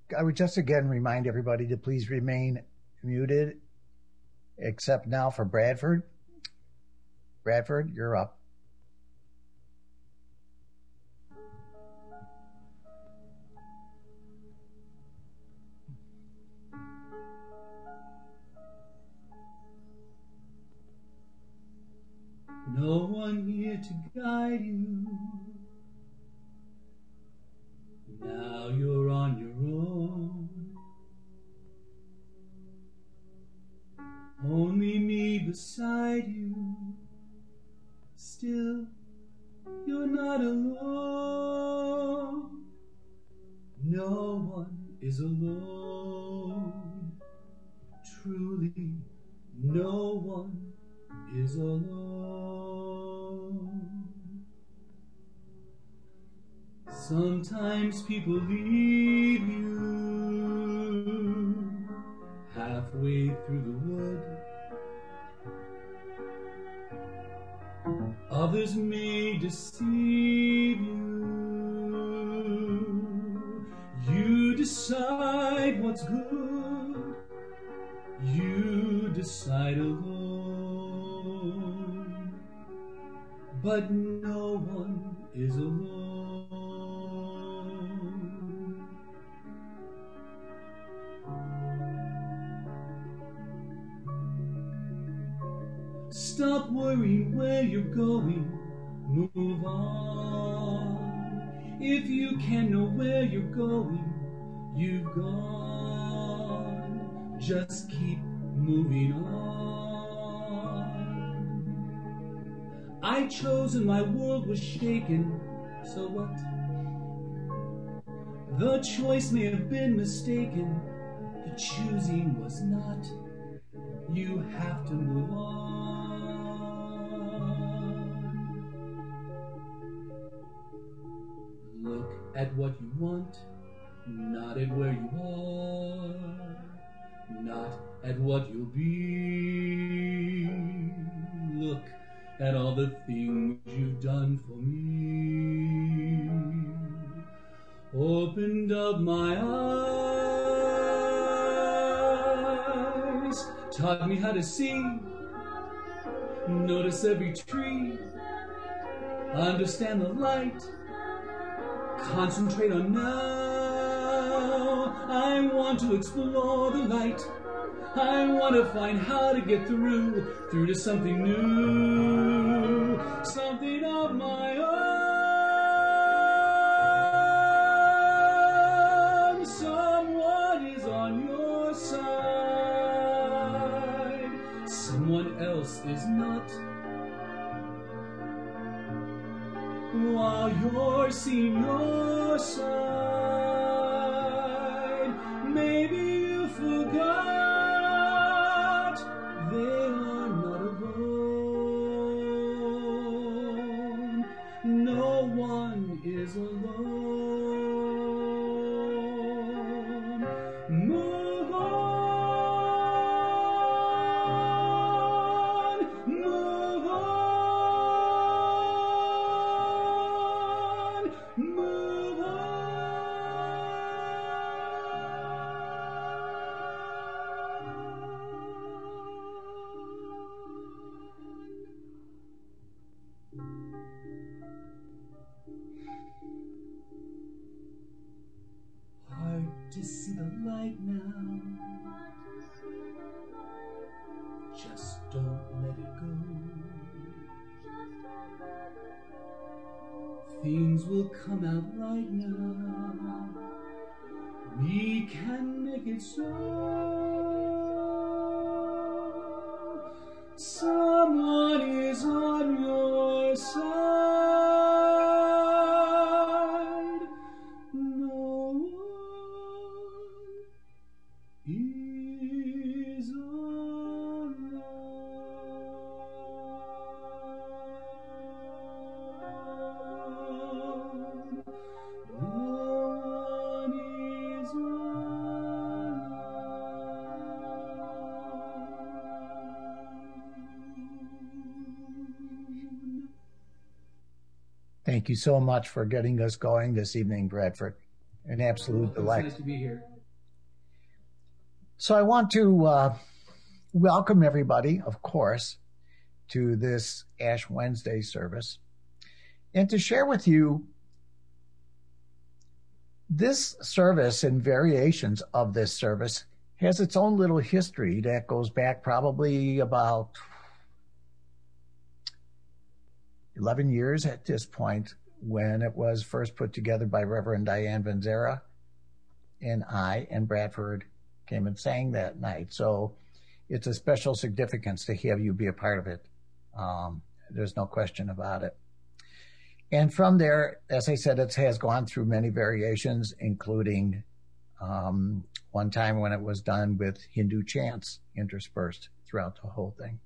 I would just again remind everybody to please remain muted, except now for Bradford. Bradford, you're up. No one here to guide you. Now you're on your own. Only me beside you. Still, you're not alone. No one is alone. Truly, no one is alone. Sometimes people leave you halfway through the wood. Others may deceive you. You decide what's good. You decide alone. But no one is alone. Stop worrying where you're going, move on. If you can know where you're going, you've gone. Just keep moving on. I chose and my world was shaken, so what? The choice may have been mistaken, the choosing was not. You have to move on. Look at what you want, not at where you are, not at what you'll be. Look at all the things you've done for me. Opened up my eyes, taught me how to see, notice every tree, understand the light, concentrate on now. I want to explore the light. I want to find how to get through to something new, something of my own. Someone is on your side, someone else is not. While you're seeing your side, maybe you forgot they are not alone. No one is alone. Move on, move on, move on. Hard to see the light now. Just don't let it go. Things will come out right now. We can make it so. Someone is on your side. No one is alone. No one is alone. Thank you so much for getting us going this evening, Bradford. An absolute It's delight. nice to be here. So I want to welcome everybody, of course, to this Ash Wednesday service and to share with you this service and variations of this service has its own little history that goes back probably about 11 years at this point, when it was first put together by Reverend Diane Vanzera, and I and Bradford came and sang that night. So it's a special significance to have you be a part of it. There's no question about it. And from there, as I said, it has gone through many variations, including one time when it was done with Hindu chants interspersed throughout the whole thing.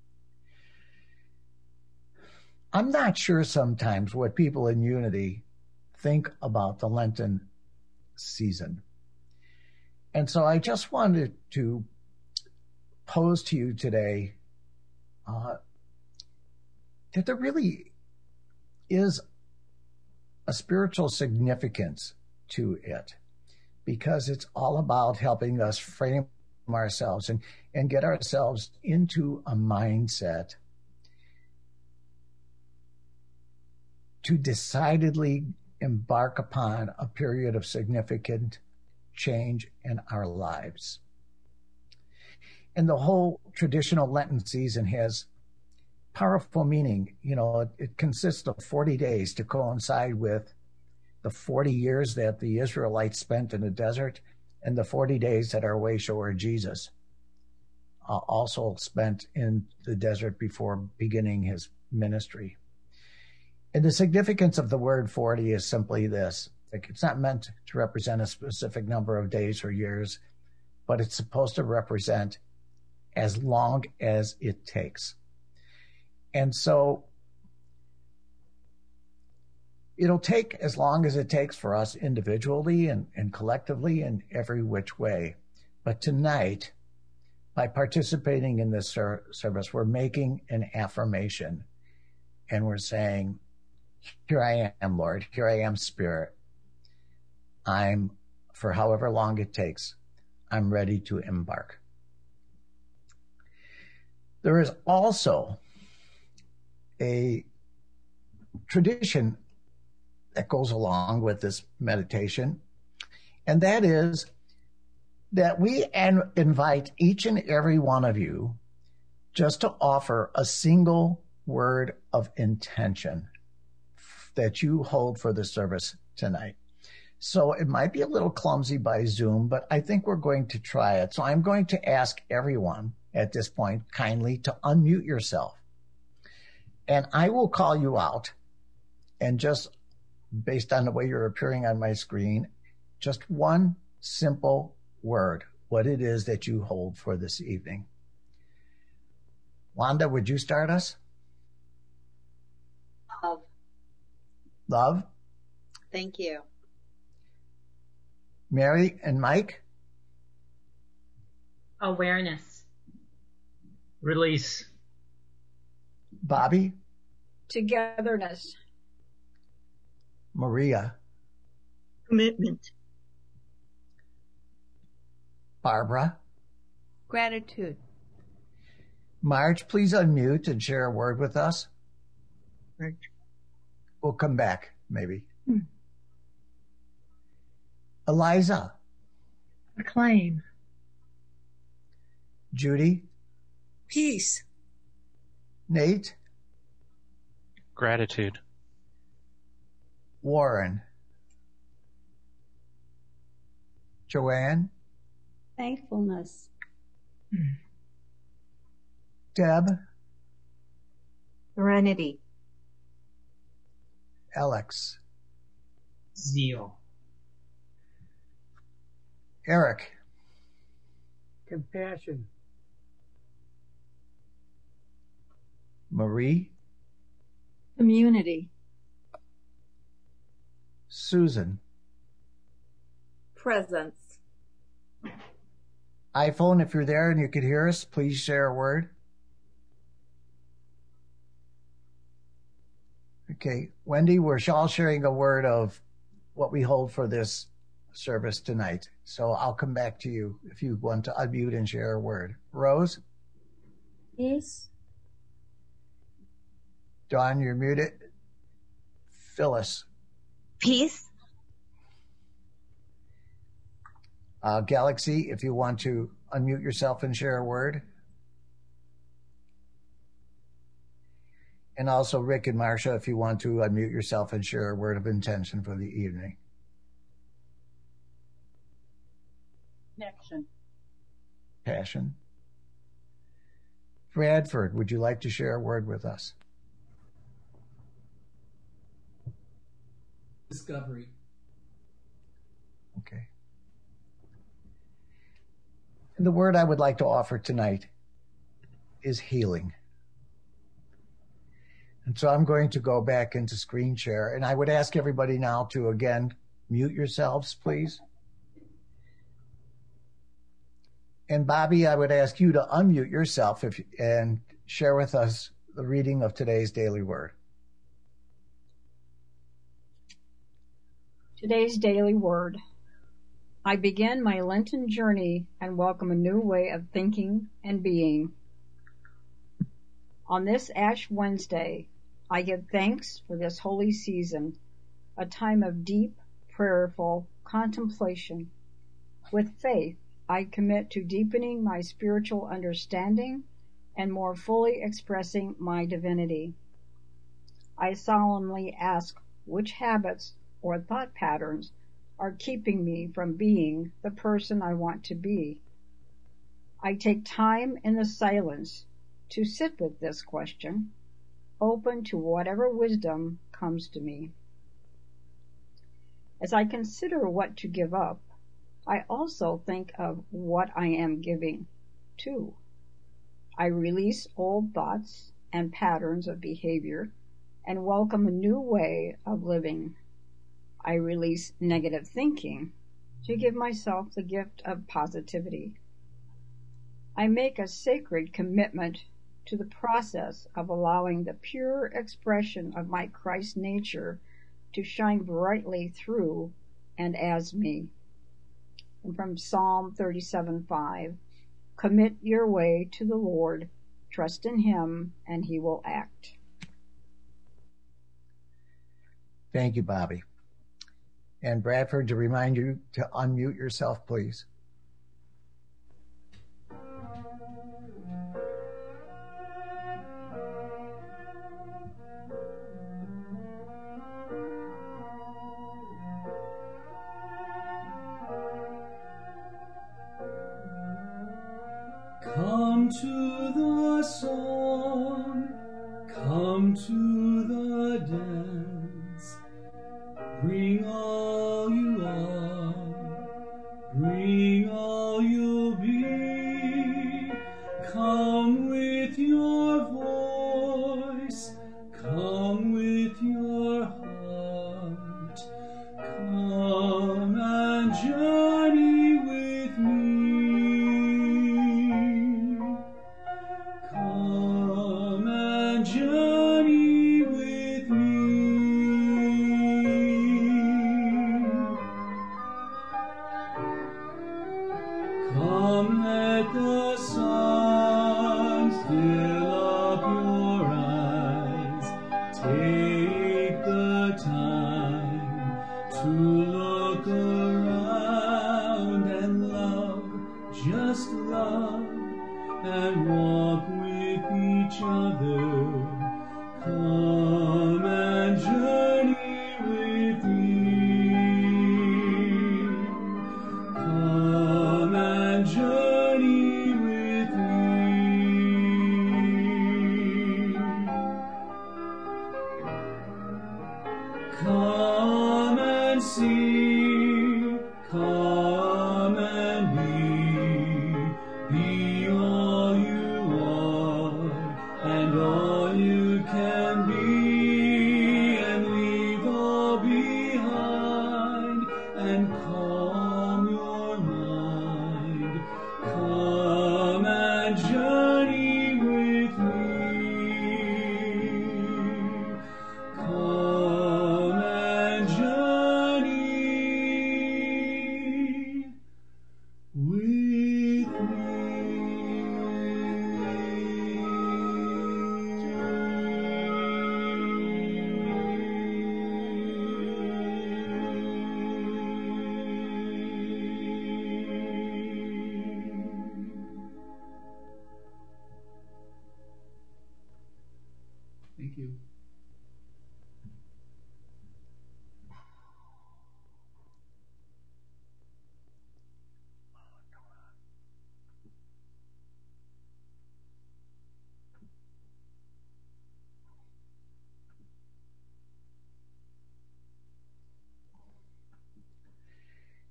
I'm not sure sometimes what people in Unity think about the Lenten season. And so I just wanted to pose to you today that there really is a spiritual significance to it, because it's all about helping us frame ourselves and get ourselves into a mindset to decidedly embark upon a period of significant change in our lives. And the whole traditional Lenten season has powerful meaning. You know, it consists of 40 days to coincide with the 40 years that the Israelites spent in the desert and the 40 days that our way shower Jesus also spent in the desert before beginning his ministry. And the significance of the word 40 is simply this. Like, it's not meant to represent a specific number of days or years, but it's supposed to represent as long as it takes. And so it'll take as long as it takes for us individually and collectively in every which way. But tonight, by participating in this service, we're making an affirmation, and we're saying, here I am, Lord. Here I am, Spirit. I'm, for however long it takes, I'm ready to embark. There is also a tradition that goes along with this meditation, and that is that we invite each and every one of you just to offer a single word of intention that you hold for the service tonight. So it might be a little clumsy by Zoom, but I think we're going to try it. So I'm going to ask everyone at this point kindly to unmute yourself. And I will call you out, and just based on the way you're appearing on my screen, just one simple word, what it is that you hold for this evening. Wanda, would you start us? Love. Love? Thank you. Mary and Mike? Awareness. Release. Bobby? Togetherness. Maria? Commitment. Barbara? Gratitude. Marge, please unmute and share a word with us. We'll come back, maybe. Eliza? Acclaim. Judy? Peace. Nate? Gratitude. Warren? Joanne? Thankfulness. Deb? Serenity. Alex? Zeal. Eric? Compassion. Marie? Community. Susan? Presence. iPhone, if you're there and you could hear us, please share a word. Okay, Wendy, we're all sharing a word of what we hold for this service tonight. So I'll come back to you if you want to unmute and share a word. Rose? Peace. Dawn, you're muted. Phyllis? Peace. Galaxy, if you want to unmute yourself and share a word. And also Rick and Marcia, if you want to unmute yourself and share a word of intention for the evening. Connection. Passion. Bradford, would you like to share a word with us? Discovery. Okay. And the word I would like to offer tonight is healing. And so I'm going to go back into screen share, and I would ask everybody now to again mute yourselves, please. And Bobby, I would ask you to unmute yourself and share with us the reading of today's daily word. Today's daily word. I begin my Lenten journey and welcome a new way of thinking and being. On this Ash Wednesday, I give thanks for this holy season, a time of deep, prayerful contemplation. With faith, I commit to deepening my spiritual understanding and more fully expressing my divinity. I solemnly ask which habits or thought patterns are keeping me from being the person I want to be. I take time in the silence to sit with this question, open to whatever wisdom comes to me. As I consider what to give up, I also think of what I am giving to. I release old thoughts and patterns of behavior and welcome a new way of living. I release negative thinking to give myself the gift of positivity. I make a sacred commitment to the process of allowing the pure expression of my Christ nature to shine brightly through and as me. And from Psalm 37:5, commit your way to the Lord, trust in him, and he will act. Thank you, Bobby. And Bradford, to remind you to unmute yourself, please. Come to the song, come to the dance, bring all you are, bring all you'll be, come with your voice, come with your heart, come and journey with me. Come and journey with me. Come, let the sun fill up your eyes. Take the time to look around and love, just love, and walk with each other. Come and journey with me. Come and journey with me. Come and see, come and be all you are and all you can be, and leave all behind and calm your mind. Come and journey with me. Come and journey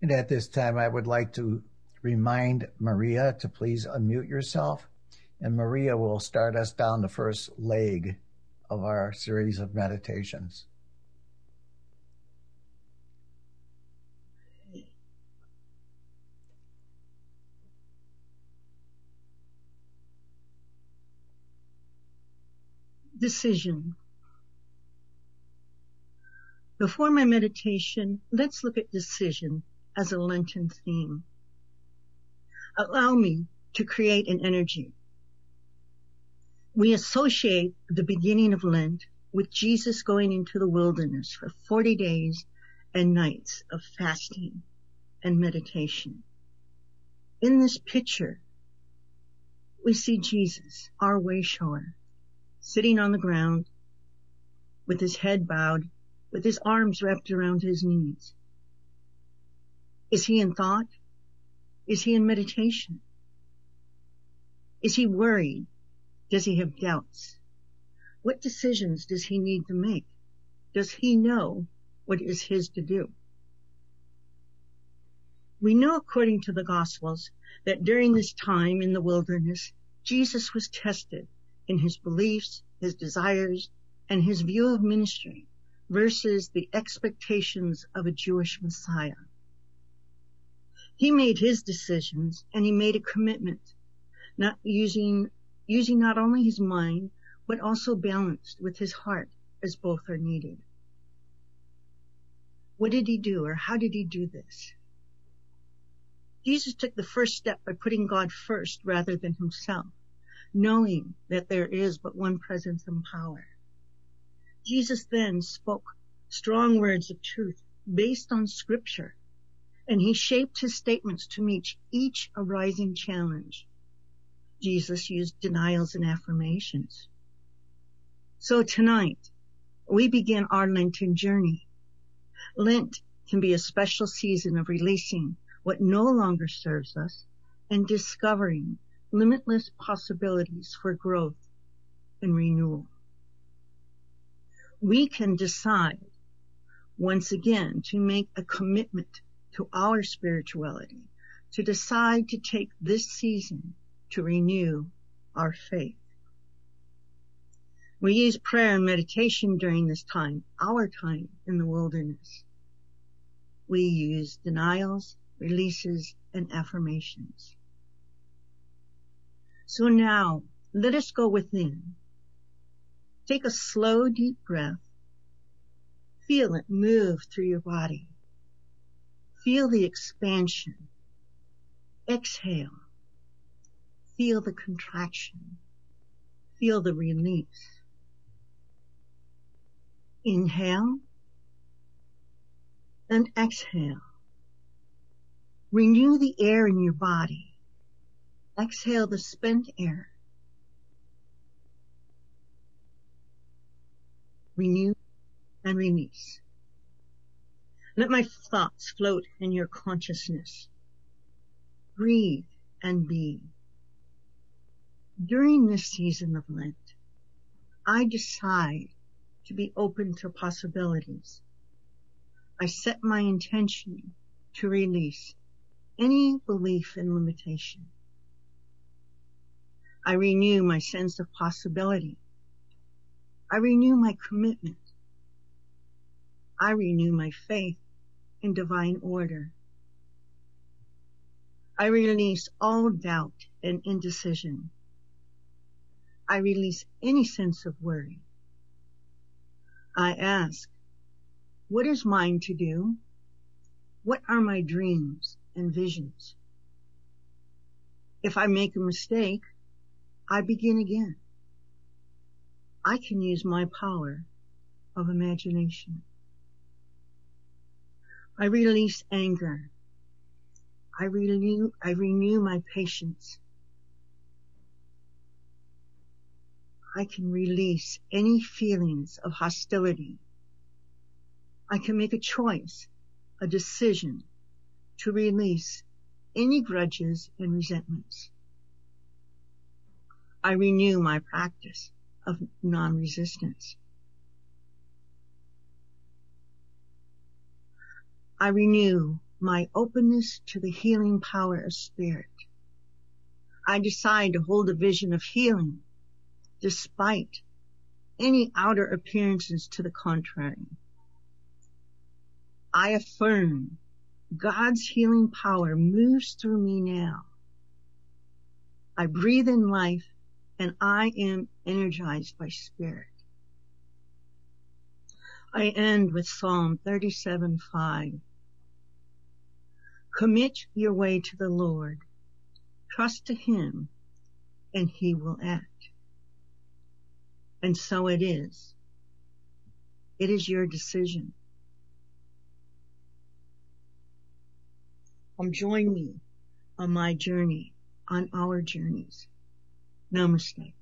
And at this time, I would like to remind Maria to please unmute yourself. And Maria will start us down the first leg of our series of meditations. Decision. Before my meditation, let's look at decision as a Lenten theme. Allow me to create an energy. We associate the beginning of Lent with Jesus going into the wilderness for 40 days and nights of fasting and meditation. In this picture, we see Jesus, our way shower, sitting on the ground with his head bowed, with his arms wrapped around his knees. Is he in thought? Is he in meditation? Is he worried? Does he have doubts? What decisions does he need to make? Does he know what is his to do? We know according to the Gospels that during this time in the wilderness, Jesus was tested in his beliefs, his desires, and his view of ministry versus the expectations of a Jewish Messiah. He made his decisions and he made a commitment, not using not only his mind, but also balanced with his heart, as both are needed. What did he do, or how did he do this? Jesus took the first step by putting God first rather than himself, knowing that there is but one presence and power. Jesus then spoke strong words of truth based on Scripture, and he shaped his statements to meet each arising challenge. Jesus used denials and affirmations. So tonight, we begin our Lenten journey. Lent can be a special season of releasing what no longer serves us and discovering limitless possibilities for growth and renewal. We can decide once again to make a commitment to our spirituality, to decide to take this season to renew our faith. We use prayer and meditation during this time, our time in the wilderness. We use denials, releases, and affirmations. So now, let us go within. Take a slow, deep breath. Feel it move through your body. Feel the expansion. Exhale. Feel the contraction. Feel the release. Inhale and exhale. Renew the air in your body. Exhale the spent air. Renew and release. Let my thoughts float in your consciousness. Breathe and be. During this season of Lent, I decide to be open to possibilities. I set my intention to release any belief in limitation. I renew my sense of possibility. I renew my commitment. I renew my faith in divine order. I release all doubt and indecision. I release any sense of worry. I ask, what is mine to do? What are my dreams and visions? If I make a mistake, I begin again. I can use my power of imagination. I release anger. I renew my patience. I can release any feelings of hostility. I can make a choice, a decision to release any grudges and resentments. I renew my practice of non-resistance. I renew my openness to the healing power of spirit. I decide to hold a vision of healing despite any outer appearances to the contrary. I affirm God's healing power moves through me now. I breathe in life and I am energized by spirit. I end with Psalm 37:5. Commit your way to the Lord. Trust to Him and He will act. And so it is. It is your decision. Join me on my journey, on our journeys. Namaste.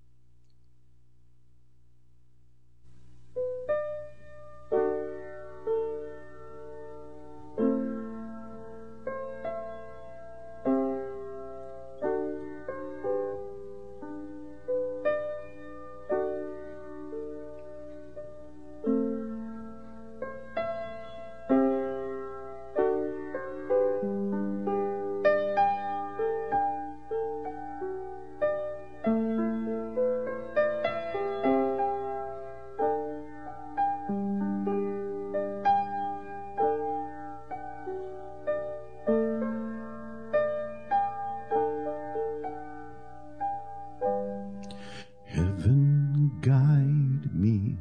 Heaven guide me,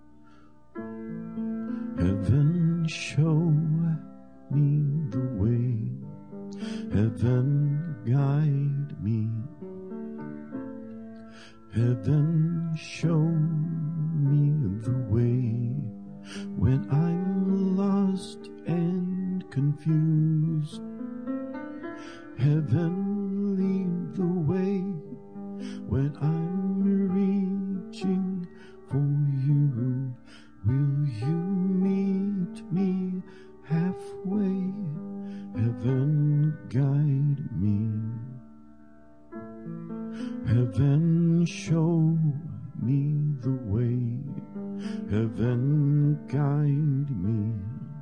heaven show me the way, heaven guide me, heaven show me the way, when I'm lost and confused, heaven lead the way, when I'm reaching for you, will you meet me halfway? Heaven guide me. Heaven show me the way. Heaven guide me.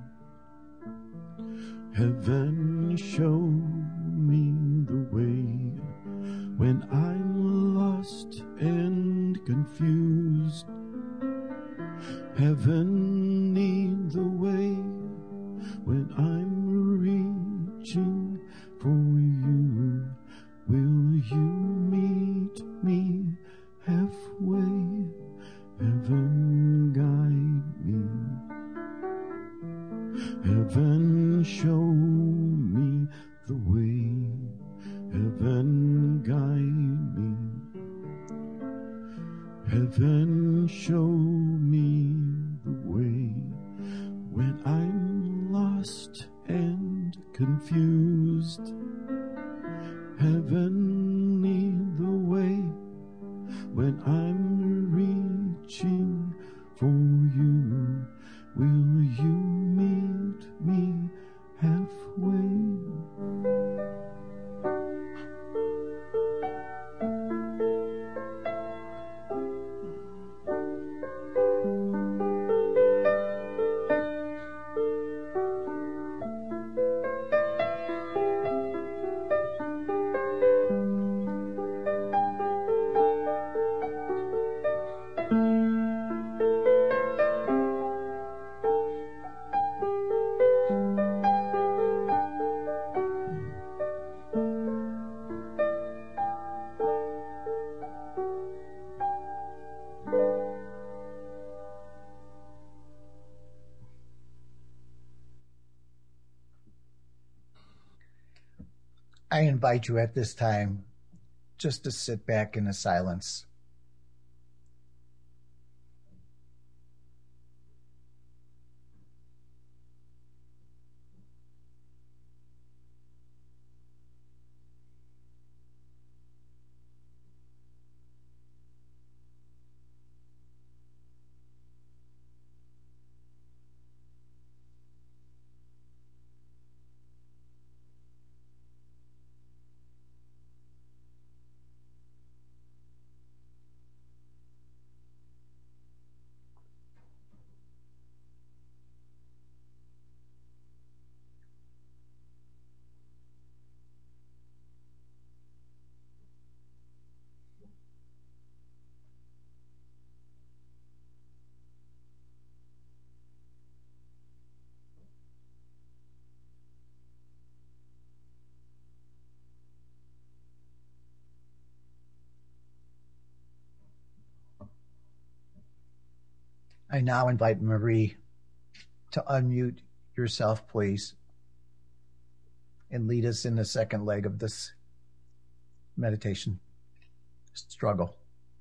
Heaven show me the way, when I'm lost and confused. Heaven lead the way, when I'm reaching for you. Will you meet me halfway? Heaven guide me. Heaven show me the way. Heaven guide me. Heaven show me the way, when I'm lost and confused. Heaven lead the way, when I'm reaching for you. Will you meet me halfway? I invite you at this time just to sit back in the silence. I now invite Marie to unmute yourself, please, and lead us in the second leg of this meditation struggle.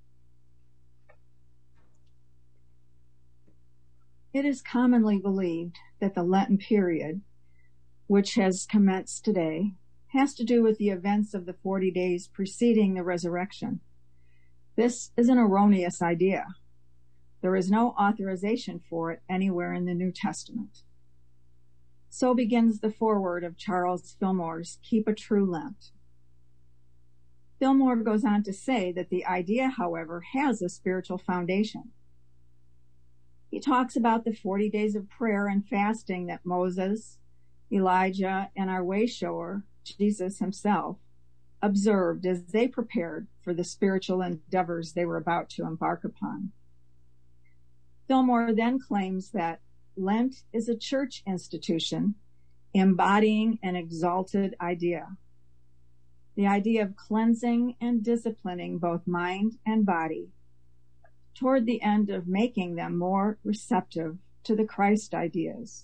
It is commonly believed that the Lenten period, which has commenced today, has to do with the events of the 40 days preceding the resurrection. This is an erroneous idea. There is no authorization for it anywhere in the New Testament. So begins the foreword of Charles Fillmore's Keep a True Lent. Fillmore goes on to say that the idea, however, has a spiritual foundation. He talks about the 40 days of prayer and fasting that Moses, Elijah, and our way shower, Jesus himself, observed as they prepared for the spiritual endeavors they were about to embark upon. Fillmore then claims that Lent is a church institution embodying an exalted idea. The idea of cleansing and disciplining both mind and body toward the end of making them more receptive to the Christ ideas.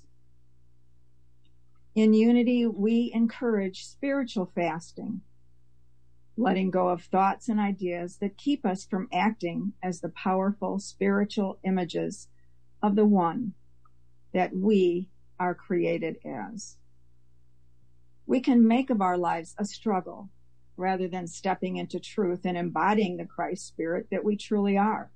In Unity, we encourage spiritual fasting, letting go of thoughts and ideas that keep us from acting as the powerful spiritual images of the one that we are created as. We can make of our lives a struggle rather than stepping into truth and embodying the Christ spirit that we truly are.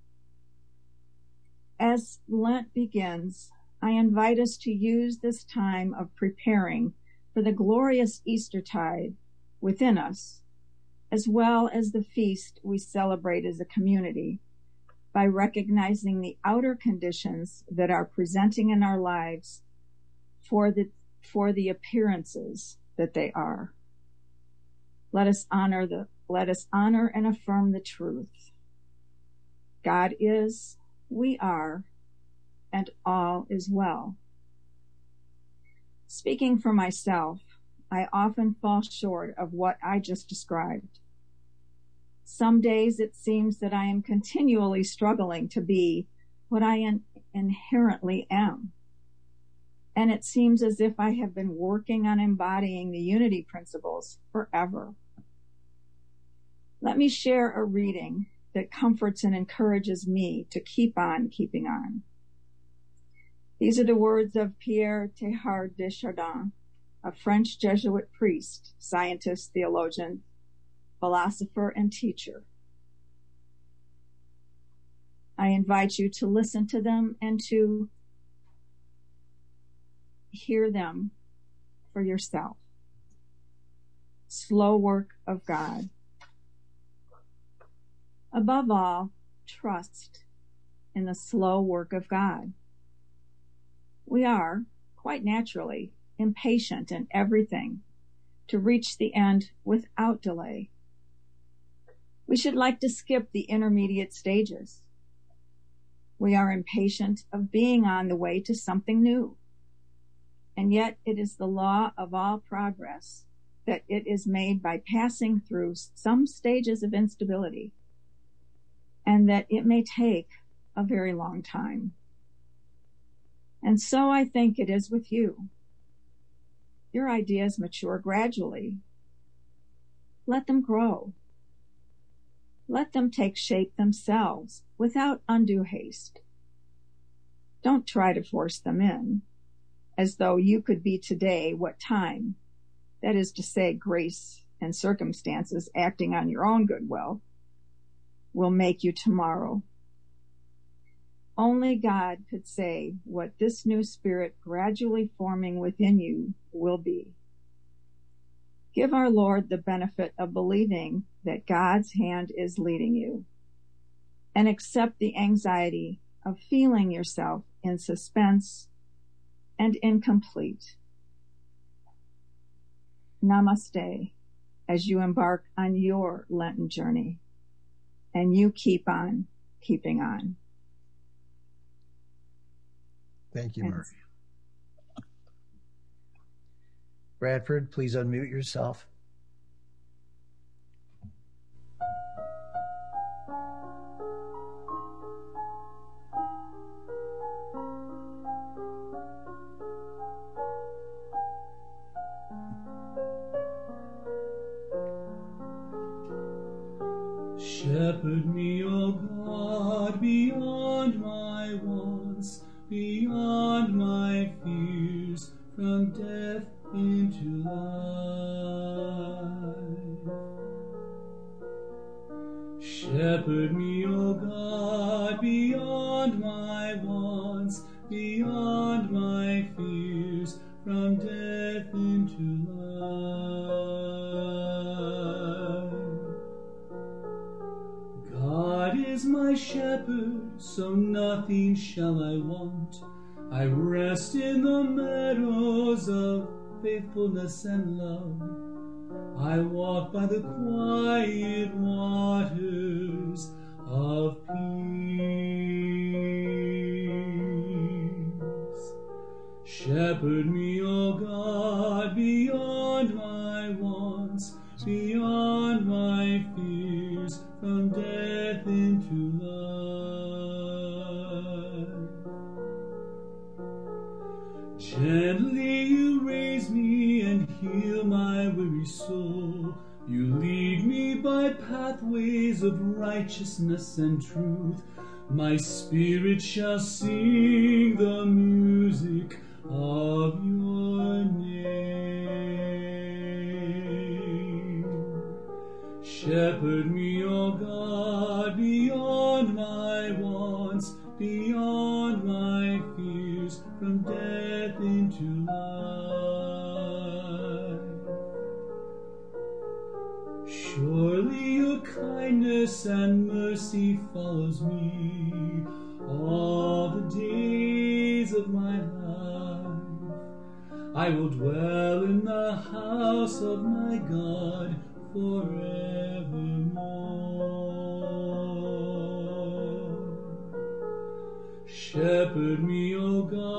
As Lent begins, I invite us to use this time of preparing for the glorious Eastertide within us, as well as the feast we celebrate as a community, by recognizing the outer conditions that are presenting in our lives for the appearances that they are. Let us honor and affirm the truth. God is, we are, and all is well. Speaking for myself, I often fall short of what I just described. Some days it seems that I am continually struggling to be what I inherently am. And it seems as if I have been working on embodying the unity principles forever. Let me share a reading that comforts and encourages me to keep on keeping on. These are the words of Pierre Teilhard de Chardin, a French Jesuit priest, scientist, theologian, philosopher, and teacher. I invite you to listen to them and to hear them for yourself. Slow work of God. Above all, trust in the slow work of God. We are, quite naturally, impatient in everything to reach the end without delay. We should like to skip the intermediate stages. We are impatient of being on the way to something new. And yet it is the law of all progress that it is made by passing through some stages of instability, and that it may take a very long time. And so I think it is with you. Your ideas mature gradually. Let them grow. Let them take shape themselves without undue haste. Don't try to force them in, as though you could be today what time, that is to say, grace and circumstances acting on your own goodwill, will make you tomorrow. Only God could say what this new spirit gradually forming within you will be. Give our Lord the benefit of believing that God's hand is leading you, and accept the anxiety of feeling yourself in suspense and incomplete. Namaste as you embark on your Lenten journey, and you keep on keeping on. Thank you, Marie. Bradford, please unmute yourself. Shepherd me, O God, beyond my wants, beyond my fears, from death into life. Shepherd me, O God, beyond my wants, beyond my fears, from death into life. God is my shepherd, so nothing shall I want. I rest in the meadows of faithfulness and love. I walk by the quiet waters of peace. Shepherd me, O God, beyond my wants, beyond my fears, from death into life. Gently you raise me and heal my weary soul. You lead me by pathways of righteousness and truth. My spirit shall sing the music of your name. Shepherd me, O God, beyond my wants, beyond my fears, from death into life. Surely your kindness and mercy follows me all the days of my life. I will dwell in the house of my God forevermore. Shepherd me, O God,